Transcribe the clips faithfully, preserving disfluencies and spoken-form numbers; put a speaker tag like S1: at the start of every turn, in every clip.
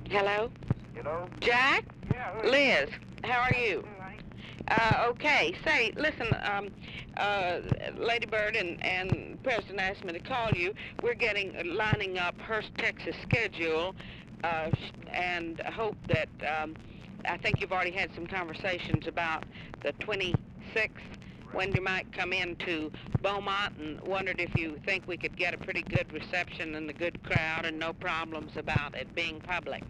S1: Hello?
S2: Hello?
S1: Jack?
S2: Yeah, who is
S1: Liz, how are you?
S2: it? Honey?
S1: Uh, okay, say, listen, um, uh, Lady Bird and, and President asked me to call you. We're getting, lining up Hearst, Texas schedule, uh, and hope that, um, I think you've already had some conversations about the twenty-sixth, when you might come into Beaumont, and wondered if you think we could get a pretty good reception and a good crowd and no problems about it being public.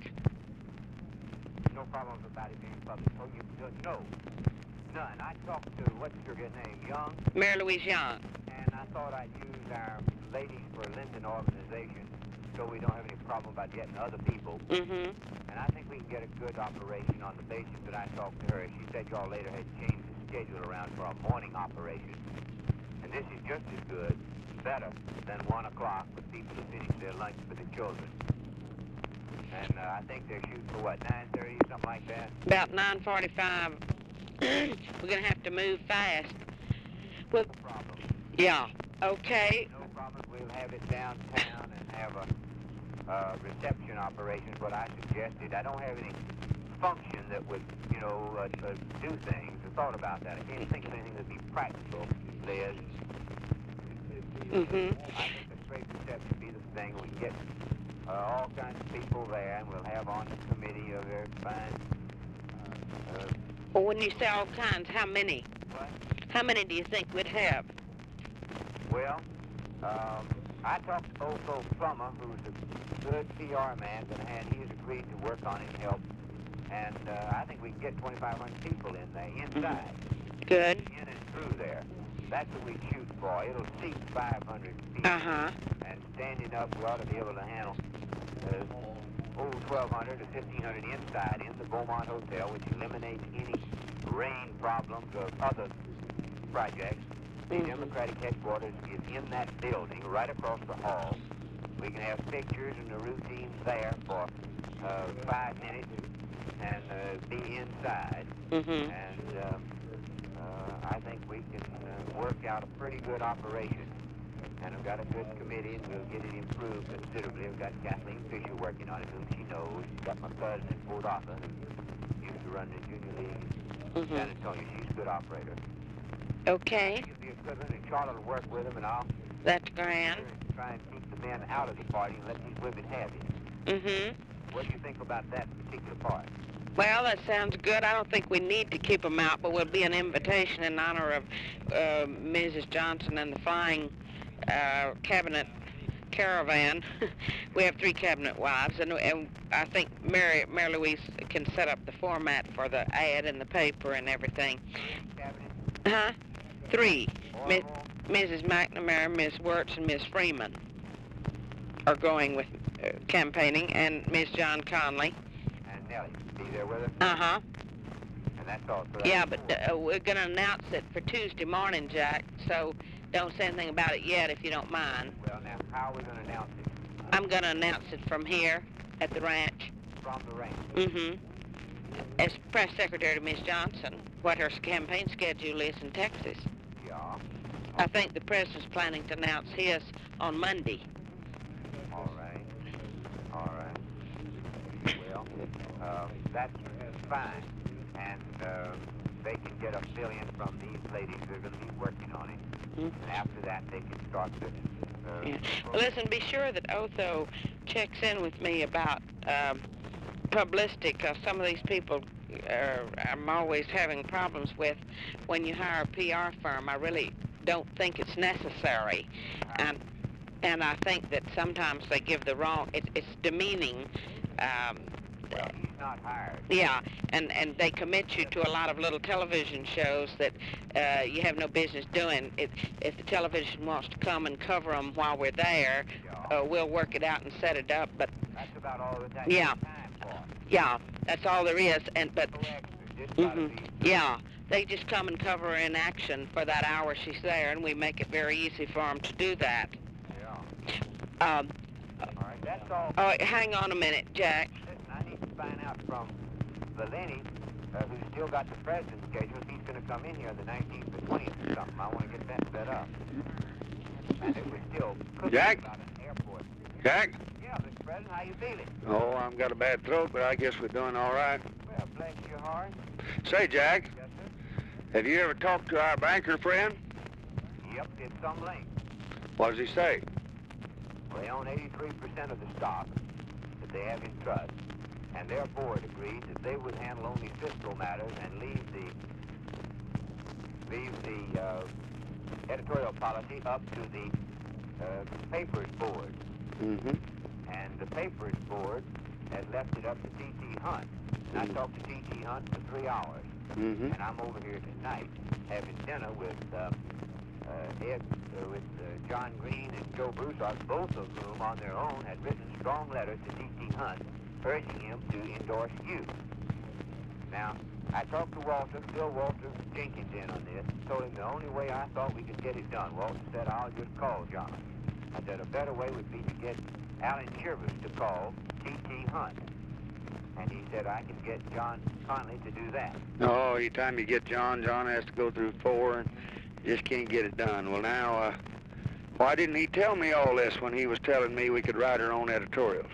S2: No problems about it being public. Oh, you uh, no. None. I talked to, what's your good name, Young?
S1: Mary Louise Young.
S2: And I thought I'd use our Ladies for Linden organization so we don't have any problem about getting other people.
S1: Mm-hmm.
S2: And I think we can get a good operation on the basis that I talked to her. She said y'all later had changed the schedule around for a morning operation. And this is just as good, better, than one o'clock with people to finish their lunch for the children. And uh, I think they're shooting for what, nine thirty, something like that?
S1: About nine forty-five. We're going to have to move fast. Well,
S2: No problem.
S1: yeah, okay.
S2: No problem. We'll have it downtown and have a uh, reception operation, what I suggested. I don't have any function that would, you know, uh, uh, do things. I thought about that. I can't think of anything that would be practical, Liz.
S1: Mm-hmm.
S2: I think a straight reception would be the thing. We can get uh, all kinds of people there, and we'll have on the committee a very fine... Uh, uh,
S1: Well, when you say all kinds, how many?
S2: what?
S1: How many do you think we'd have?
S2: Well, um, I talked to Otho Plummer, who's a good P R man, and he's agreed to work on it and help. And uh, I think we can get twenty-five hundred people in there, inside.
S1: Good.
S2: In and through there. That's what we shoot for. It'll seat five hundred people.
S1: Uh-huh.
S2: And standing up, we ought to be able to handle uh, oh, twelve hundred to fifteen hundred inside in the Beaumont Hotel, which eliminates any rain problems of other projects. The
S1: Mhm.
S2: Democratic headquarters is in that building, right across the hall. We can have pictures and the routine there for uh, five minutes and uh, be inside.
S1: Mm-hmm.
S2: And uh, uh, I think we can uh, work out a pretty good operation. And I've got a good committee, and we'll get it improved considerably. I've got Kathleen Fisher working on it, whom she knows. She's got my cousin in Port Arthur, who used to run the junior league in
S1: Mm-hmm.
S2: San Antonio. She's a good operator.
S1: Okay,
S2: She'll be a good one, and Charlotte will work with him, and I'll
S1: that's grand.
S2: try and keep the men out of the party and let these women have it.
S1: Mm-hmm.
S2: What do you think about that particular part?
S1: Well, that sounds good. I don't think we need to keep them out, but will be an invitation in honor of uh, Missus Johnson and the Flying uh, Cabinet Caravan. We have three cabinet wives, and, and I think Mary, Mary Louise can set up the format for the ad in the paper and everything.
S2: Cabinet?
S1: Huh? Three.
S2: Or
S1: Mi-
S2: more?
S1: Missus McNamara, Miss Wirtz, and Miss Freeman are going with uh, campaigning, and Miss John Conley.
S2: And Nellie, be there with her?
S1: Uh-huh.
S2: And that's all. So that's
S1: Yeah, but
S2: four.
S1: uh, we're going to announce it for Tuesday morning, Jack, so don't say anything about it yet if you don't mind.
S2: Well, now, how are we going to announce it?
S1: I'm going to announce it from here at the ranch.
S2: From the range?
S1: Mm-hmm. As press secretary to Miss Johnson, what her campaign schedule is in Texas.
S2: Yeah.
S1: I think the president's planning to announce his on Monday.
S2: All right. All right. Well, uh, that's fine. And uh, they can get a fill-in from these ladies who are going to be working on it.
S1: Mhm.
S2: And after that, they can start to... Uh,
S1: Yeah. Well, listen, be sure that Otho checks in with me about um, publicity, because some of these people uh, I'm always having problems with when you hire a P R firm. I really don't think it's necessary. And and I think that sometimes they give the wrong, it, it's demeaning. Um,
S2: well, he's not hired.
S1: yeah, and, and they commit you to a lot of little television shows that uh, you have no business doing. It, if the television wants to come and cover them while we're there,
S2: Yeah.
S1: uh, we'll work it out and set it up. But
S2: That's about all that that
S1: Yeah.
S2: time for.
S1: yeah, that's all there is. And but
S2: No extra. Just gotta
S1: mhm,
S2: be...
S1: yeah, they just come and cover her in action for that hour she's there, and we make it very easy for them to do that.
S2: Yeah.
S1: Um,
S2: All right, that's all.
S1: oh, hang on a minute, Jack.
S2: Listen, I need to find out from Valeni, uh, who's still got the president's schedule, if he's going to come in here on the nineteenth or twentieth or something. I want to get that set up. And if we're still cooking
S3: Jack?
S2: about an airport.
S3: Jack?
S2: Yeah, the President. How you feeling?
S3: Oh, I've got a bad throat, but I guess we're doing all right.
S2: Well, bless your heart.
S3: Say, Jack,
S2: Yes, sir.
S3: have you ever talked to our banker friend?
S2: Yep, it's some length.
S3: What does he say?
S2: Well, they own eighty-three percent of the stock that they have in trust, and their board agreed that they would handle only fiscal matters and leave the leave the uh, editorial policy up to the uh, papers board.
S3: Mm-hmm.
S2: And the papers board has left it up to T T Hunt. And I
S3: Mhm.
S2: talked to T T Hunt for three hours,
S3: Mm-hmm.
S2: and I'm over here tonight having dinner with uh, uh, Ed, uh, with uh, John Green and Joe Broussard, both of whom on their own had written strong letters to T T Hunt urging him to endorse you. Now, I talked to Walter, Phil Walter Jenkins in on this, told him the only way I thought we could get it done. Walter said, I'll just call John. I said, a better way would be to get Alan Chivers to call T T Hunt. And he said, I can get John Conley to do that.
S3: Oh, every time you get John, John has to go through four and just can't get it done. Well, now, uh, why didn't he tell me all this when he was telling me we could write our own editorials?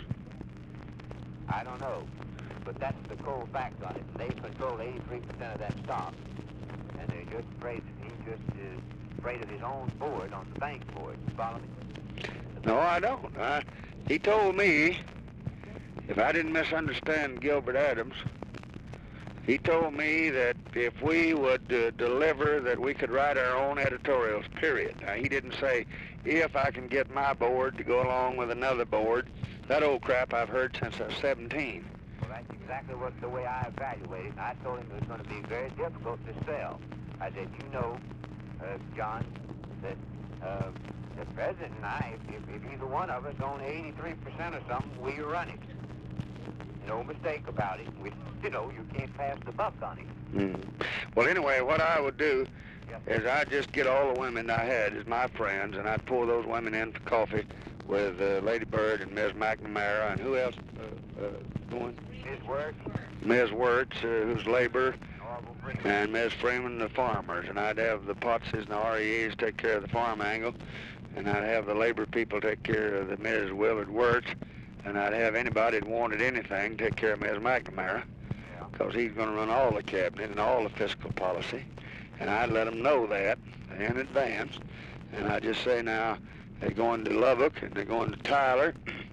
S2: I don't know, but that's the cold fact on it. They control eighty-three percent of that stock, and they're just afraid that he just is afraid of his own board on the bank board. You follow me?
S3: No, I don't. I, he told me, if I didn't misunderstand Gilbert Adams, he told me that if we would uh, deliver, that we could write our own editorials, period. Now, he didn't say, if I can get my board to go along with another board. That old crap I've heard since I was seventeen.
S2: Well, that's exactly what the way I evaluated it. And I told him it was going to be very difficult to sell. I said, you know, uh, John, that uh, the president and I, if, if either one of us own eighty-three percent or something, we run it. No mistake about it. We, you know, you can't pass the buck on it.
S3: Mm. Well, anyway, what I would do
S2: Yes.
S3: is I'd just get all the women I had as my friends, and I'd pull those women in for coffee with uh, Lady Bird and Miz McNamara, and who else uh, uh, going?
S2: His work,
S3: Miz Wirtz, uh, who's labor,
S2: Orville Freeman.
S3: and Miz Freeman, the farmers. And I'd have the Potses and the R E As take care of the farm angle, and I'd have the labor people take care of the Miz Willard Wirtz, and I'd have anybody that wanted anything take care of Miz McNamara,
S2: Yeah.
S3: because he's going to run all the cabinet and all the fiscal policy. And I'd let them know that in advance. And I'd just say, now, they're going to Lubbock, and they're going to Tyler.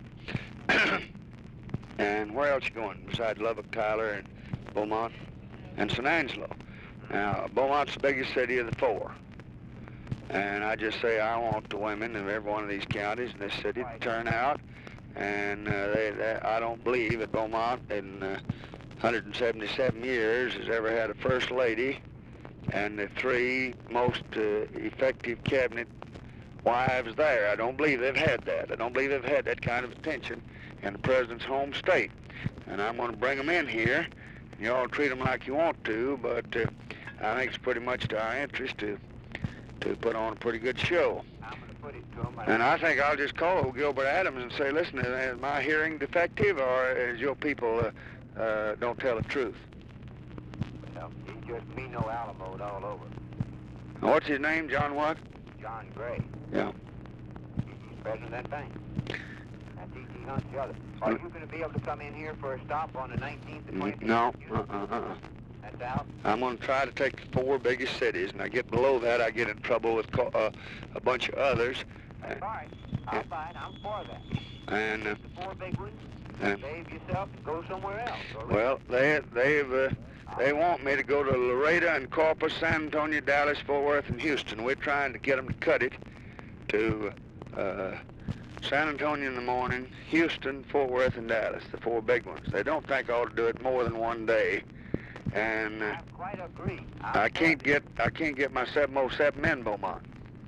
S3: And where else you going besides Lubbock, Tyler, and Beaumont, and San Angelo? Now, Beaumont's the biggest city of the four. And I just say I want the women of every one of these counties in this city to turn out. And uh, they, they, I don't believe that Beaumont in uh, one hundred seventy-seven years has ever had a first lady and the three most uh, effective cabinet wives there. I don't believe they've had that. I don't believe they've had that kind of attention in the president's home state. And I'm going to bring them in here. You all treat them like you want to, but uh, I think it's pretty much to our interest to to put on a pretty good show.
S2: I'm going to put it to him.
S3: And I think I'll just call old Gilbert Adams and say, listen, is my hearing defective, or is your people uh, uh, don't tell the truth?
S2: Well, he's just me no Alamo all over.
S3: What's his name, John what?
S2: John Gray.
S3: Yeah.
S2: He's president of that bank. And T T Hunt's the other. Are you going to be able to come in here for a stop on the nineteenth and twentieth?
S3: No. Uh-uh, uh-uh.
S2: That's out?
S3: I'm going to try to take the four biggest cities, and I get below that, I get in trouble with co- uh, a bunch of others.
S2: That's fine. I'll find. I'm for that.
S3: And, uh,
S2: The four big ones,
S3: and
S2: save yourself and go somewhere else. All right?
S3: well, they, they've, uh, they want me to go to Laredo and Corpus, San Antonio, Dallas, Fort Worth, and Houston. We're trying to get them to cut it to uh, San Antonio in the morning, Houston, Fort Worth, and Dallas, the four big ones. They don't think I ought to do it more than one day. And uh,
S2: I quite agree. I'm
S3: I can't get I can't get my seven oh seven in Beaumont.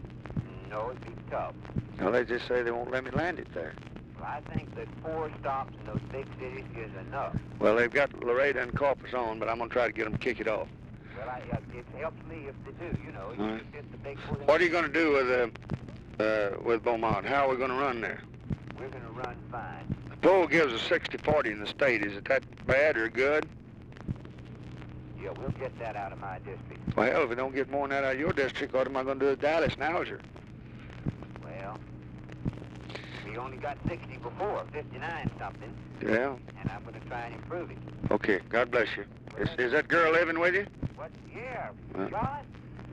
S2: No, it'd be tough.
S3: No, they just say they won't let me land it there.
S2: Well, I think that four stops in those big cities is enough.
S3: Well, they've got Laredo and Corpus on, but I'm going to try to get them to kick it off.
S2: Well, I, uh, it helps me if they do, you know. You
S3: All right.
S2: just get the big four.
S3: What are you going to do with uh, uh, with Beaumont? How are we going to run there?
S2: We're going to run fine.
S3: The poll gives us sixty forty in the state. Is it that bad or good?
S2: Yeah, we'll get that out of my district.
S3: Well, hell, if we don't get more than that out of your district, what am I going to do with Dallas and Alger?
S2: Well, we he only got sixty before, fifty-nine something,
S3: Yeah.
S2: and I'm going to try and improve it.
S3: Okay, God bless you. Is, is that girl living with you?
S2: What? Yeah,
S3: Uh.
S2: God?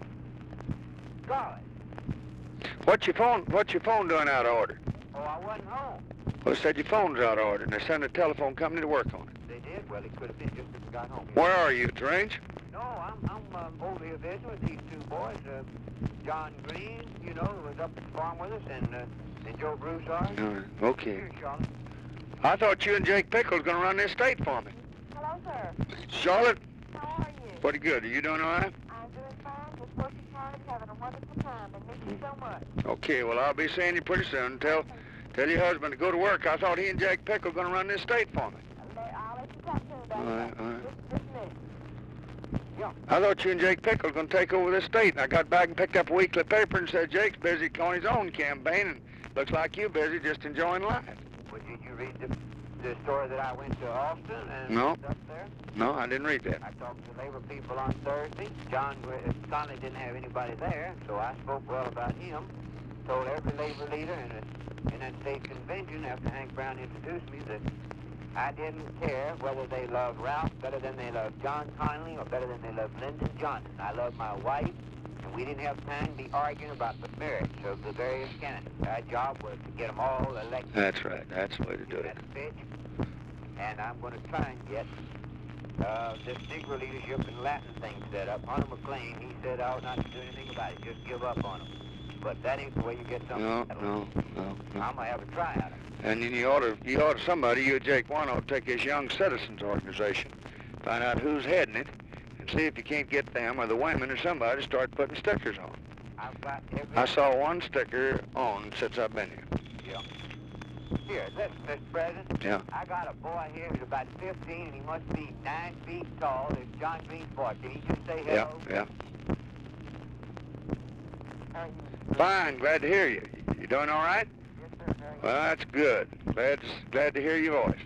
S2: God.
S3: What's your phone, what's your phone doing out of order?
S2: Oh, I wasn't home.
S3: Well, they said your phone's out of order, and they sent a telephone company to work on it.
S2: They did? Well, it could have been just as I got home.
S3: Where are you, at the range?
S2: No, I'm, I'm um, over here visiting with these two boys. Uh, John Green, you know, who was up at the farm with us, and, uh, and Joe Broussard.
S3: Uh, okay.
S2: Here, Charlotte.
S3: I thought you and Jake Pickle was going to run this state for me.
S4: Hello, sir.
S3: Charlotte,
S4: How are you?
S3: pretty good. Are you doing all right?
S4: I'm doing fine, just working hard, having a wonderful time, and miss you so much.
S3: Okay, well, I'll be seeing you pretty soon. Tell, tell your husband to go to work. I thought he and Jake Pickle were going to run this state for me.
S4: I'll let, I'll let you talk to him about
S3: All right,
S4: that.
S3: all right.
S4: Just, just a minute.
S3: I thought you and Jake Pickle were going to take over this state, and I got back and picked up a weekly paper and said Jake's busy on his own campaign, and looks like you're busy just enjoying life.
S2: Well, did you read the, the story that I went to Austin and
S3: No.
S2: up there?
S3: No, I didn't read that.
S2: I talked to labor people on Thursday. John uh, Conley didn't have anybody there, so I spoke well about him. Told every labor leader in, a, in that state convention after Hank Brown introduced me that I didn't care whether they loved Ralph better than they loved John Conley or better than they loved Lyndon Johnson. I loved my wife, and we didn't have time to be arguing about the merits of the various candidates. Our job was to get them all elected.
S3: That's right. That's the way to do it.
S2: That's pitch. And I'm going to try and get uh, this Negro leadership and Latin thing set up. Hunter McLean, he said I ought not to do anything about it, just give up on them. But that ain't the way you get something
S3: No,
S2: settled.
S3: no, no, no.
S2: I'm going to have a try at it.
S3: And then you ought to, you ought to, somebody, you and Jake, one ought to take this Young Citizens organization, find out who's heading it, and see if you can't get them or the women or somebody to start putting stickers on.
S2: I've got every...
S3: I saw one sticker on since I've been here.
S2: Yeah. Here, listen, Mister President.
S3: Yeah.
S2: I got a boy here who's about fifteen, and he must be nine feet tall. It's John Green's boy. Can he just say
S3: Yeah,
S2: hello?
S3: yeah.
S4: How are you?
S3: Fine, glad to hear you. You doing all right?
S4: Yes, sir. How are you?
S3: Well, that's good. Glad, glad to hear your voice.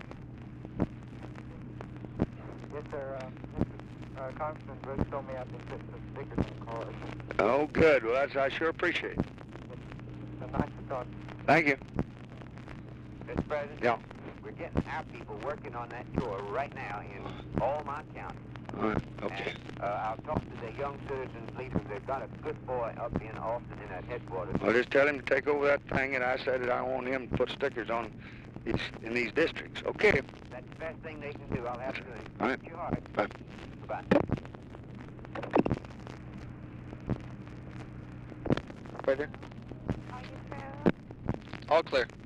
S4: Yes, sir. Uh, Mister Uh, Congressman Brooks told me I've been putting some stickers on cars.
S3: Oh, good. Well, that's, I sure appreciate it.
S4: So nice to talk to you.
S3: Thank you.
S2: Mister President?
S3: Yeah.
S2: We're getting our people working on that tour right now in all my counties.
S3: All right, okay.
S2: And, uh, I'll talk to the young citizens leaders. They've got a good boy up in Austin in that headquarters.
S3: Well, just tell him to take over that thing, and I said that I want him to put stickers on these, in these districts. Okay.
S2: That's the best thing they can do. I'll have to do it.
S3: All right.
S2: Thank you hard.
S3: Bye.
S2: Goodbye.
S3: Right there.
S4: Are you through?
S3: All clear.